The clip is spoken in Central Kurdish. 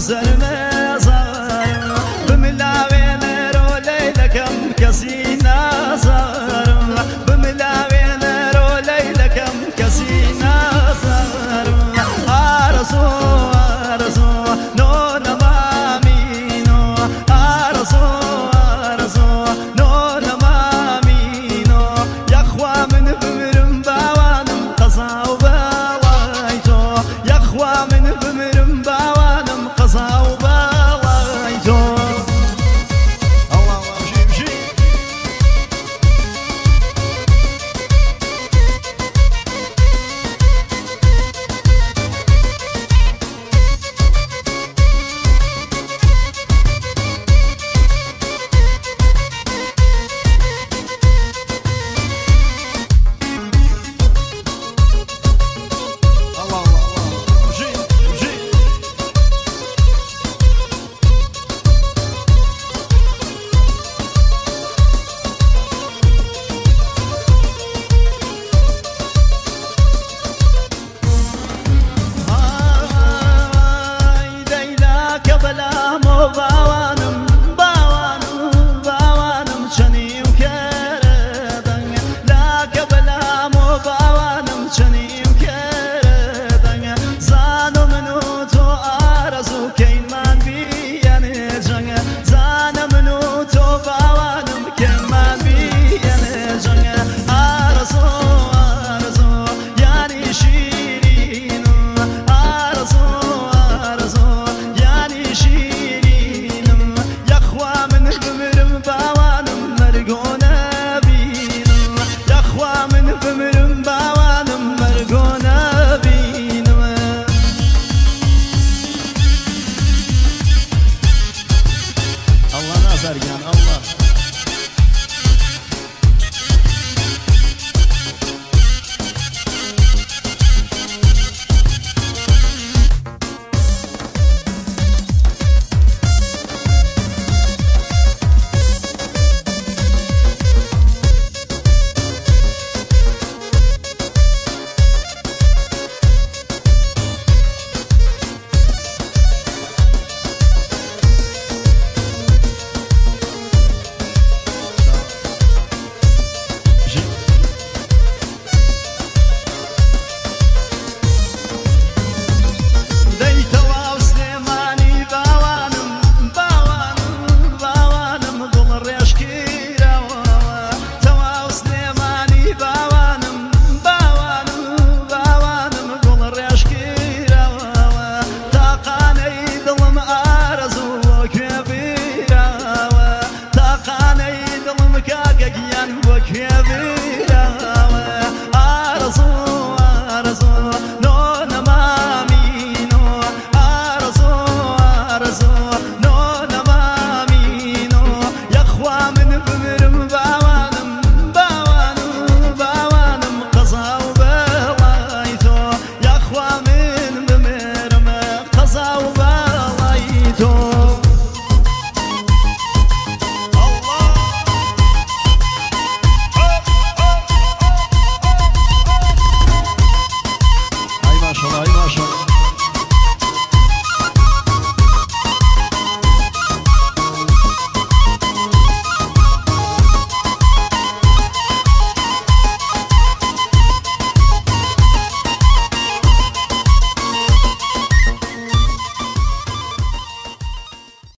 سرمه زارم بملاوی نرو لیلکم کسی نزارم بملاوی نرو لیلکم کسی نزارم آرزو آرزو نو نمامینو آرزو آرزو نو نمامینو یخوا من بمرم باوانم قضا و بالای تو یخوا من بمرم باوانم قضا و بالای تو الله جيب باوانم باوانم باوانم چنیم کردن لاک بلام باوانم چنیم کردن زانو منو تو آرزو کی من بیانه جنگ زان منو تو باوانم کی من بیانه جنگ آرزو آرزو یعنی شیرین آرزو آرزو یعنی شیرین Sergen Allah من بمرم قضا و بالای تو